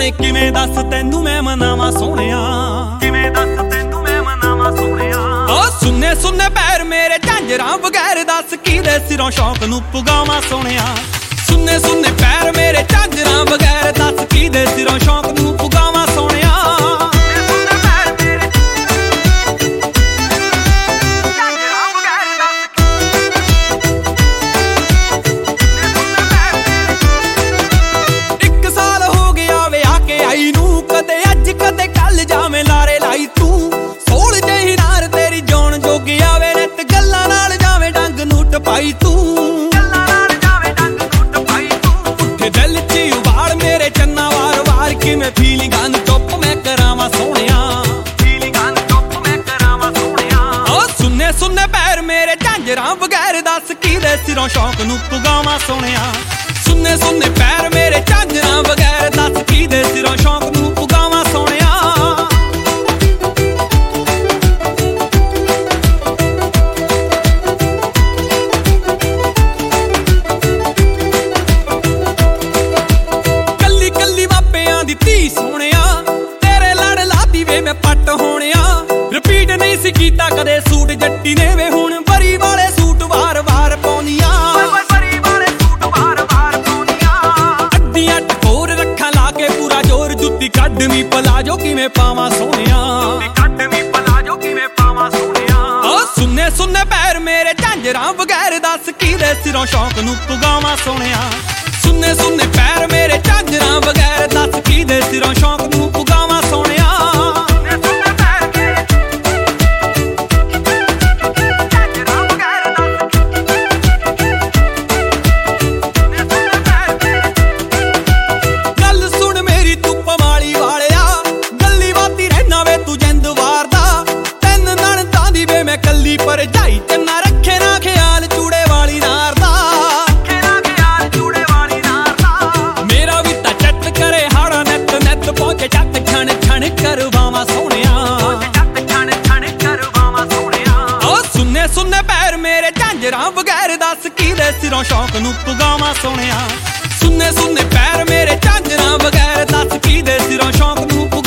ਜਾਣੇ ਕਿਵੇਂ ਦੱਸ ਤੈਨੂੰ ਮੈਂ ਮਨਾਵਾਂ ਸੋਹਣਿਆ, ਕਿਵੇਂ ਦੱਸ ਤੈਨੂੰ ਮੈਂ ਮਨਾਵਾਂ ਸੋਹਣਿਆ। ਓ ਸੁੰਨੇ ਸੁੰਨੇ ਪੈਰ ਮੇਰੇ ਝਾਂਜਰਾਂ ਬਗੈਰ ਦੱਸ ਕਿਹਦੇ ਸਿਰੋਂ ਸ਼ੌਕ ਨੂੰ ਪੁਗਾਵਾਂ ਸੋਹਣਿਆ। ਸੁੰਨੇ ਸੁੰਨੇ ਪੈਰ ਮੇਰੇ ਝਾਂਜਰਾਂ ਬਗੈਰ ਦੱਸ ਕਿਹਦੇ ਸਿਰੋਂ ਸ਼ੌਕ ਨੂੰ ਪੁਗਾਵਾਂ ਸੋਹਣਿਆ। ਕਦੇ ਅੱਜ ਕਦੇ ਕੱਲ ਜਾਵੇਂ ਲਾਰੇ ਲਾਈ ਤੂੰ, ਸੋਹਲ ਜਿਹੀ ਨਾਰ ਤੇਰੀ ਜੌਣ ਜੋਗੀ ਆਵੇ ਨਿੱਤ ਗੱਲਾਂ ਨਾਲ ਜਾਵੇਂ ਡੰਗ ਨੂੰ ਟਪਾਈ ਤੂੰ, ਗੱਲਾਂ ਨਾਲ ਜਾਵੇਂ ਡੰਗ ਨੂੰ ਟਪਾਈ ਤੂੰ। ਉੱਠੇ ਦਿਲ 'ਚ ਉਬਾਲ ਮੇਰੇ ਚੰਨਾ ਵਾਰ ਵਾਰ ਕਿਵੇਂ ਫੀਲਿੰਗਾਂ ਨੂੰ ਚੁੱਪ ਮੈਂ ਕਰਾਵਾਂ ਸੋਹਣਿਆ, ਫੀਲਿੰਗਾਂ ਨੂੰ ਚੁੱਪ ਮੈਂ ਕਰਾਵਾਂ ਸੋਹਣਿਆ। ਓ ਸੁੰਨੇ ਸੁੰਨੇ ਪੈਰ ਮੇਰੇ ਝਾਂਜਰਾਂ ਬਗੈਰ ਦੱਸ ਕਿਹਦੇ ਸਿਰੋਂ ਸ਼ੌਕ ਨੂੰ ਪੁਗਾਵਾਂ ਸੋਹਣਿਆ। ਸੁੰਨੇ ਸੁੰਨੇ ਪੈਰ ਮੇਰੇ ਝਾਂਜਰਾਂ ਬਗੈਰ ਦੱਸ ਕਿਹਦੇ ਸਿਰੋਂ ਸ਼ੌਕ ਨੂੰ ਪੁਗਾਵਾਂ ਸੋਹਣਿਆ। ਕੱਲੀ ਕੱਲੀ ਮਾਪਿਆਂ ਦੀ ਧੀ ਸੋਹਣਿਆ, ਤੇਰੇ ਲੜ ਲਾਤੀ ਵੇ ਮੈਂ ਪੱਟ ਹੋਣਿਆ। ਰਿਪੀਟ ਨਹੀਂ ਸੀ ਕੀਤਾ ਕਦੇ ਸੂਟ ਜੱਟੀ ਨੇ ਵੇ ਹੁਣ ਬਰੀ ਵਾਲੇ ਸੂਟ ਵਾਰ ਵਾਰ ਪਾਉਂਦੀਆਂ। ਕੱਢਵੀਂ ਪਲਾਜੋ ਕਿਵੇਂ ਪਾਵਾਂ ਸੋਹਣਿਆ, ਕੱਢਵੀਂ ਪਲਾਜੋ ਕਿਵੇਂ ਪਾਵਾਂ ਸੋਹਣਿਆ। ਓ ਸੁੰਨੇ ਸੁੰਨੇ ਪੈਰ ਮੇਰੇ ਝਾਂਜਰਾਂ ਬਗੈਰ ਦੱਸ ਕਿਹਦੇ ਸਿਰੋਂ ਸ਼ੌਕ ਨੂੰ ਪੁਗਾਵਾਂ ਸੋਹਣਿਆ। ਸੁੰਨੇ ਸੁੰਨੇ ਪੈਰ ਮੇਰੇ ਝਾਂਜਰਾਂ ਬਗੈਰ ਦੱਸ ਕਿਹਦੇ ਸਿਰੋਂ ਸ਼ੌਕ ਨੂੰ ਪੁਗਾਵਾਂ ਸੋਹਣਿਆ। ਕੱਲੀ ਭਰਜਾਈ ਚੰਨਾ ਰੱਖੇ ਨਾ ਖਿਆਲ ਚੂੜੇ ਵਾਲੀ ਨਾਰ ਦਾ, ਰੱਖੇ ਨਾ ਖਿਆਲ ਚੂੜੇ ਵਾਲੀ ਨਾਰ ਦਾ। ਮੇਰਾ ਵੀ ਤਾਂ ਚੱਟ ਕਰੇ ਹਾੜਾ ਨਿੱਤ ਨਿੱਤ ਪਹੁੰਚੇ ਚੱਟ ਛਣ ਛਣ ਕਰਵਾਵਾਂ ਸੋਹਣਿਆ, ਚੱਟ ਛਣ ਛਣ ਕਰਵਾਵਾਂ ਸੋਹਣਿਆ। ਓ ਸੁੰਨੇ ਸੁੰਨੇ ਪੈਰ ਮੇਰੇ ਝਾਂਜਰਾਂ ਬਗੈਰ ਦੱਸ ਕਿਹਦੇ ਸਿਰੋਂ ਸ਼ੌਕ ਨੂੰ ਪੁਗਾਵਾਂ ਸੋਹਣਿਆ। ਸੁੰਨੇ ਸੁੰਨੇ ਪੈਰ ਮੇਰੇ ਝਾਂਜਰਾਂ ਬਗੈਰ ਦੱਸ ਕਿਹਦੇ ਸਿਰੋਂ ਸ਼ੌਕ ਨੂੰ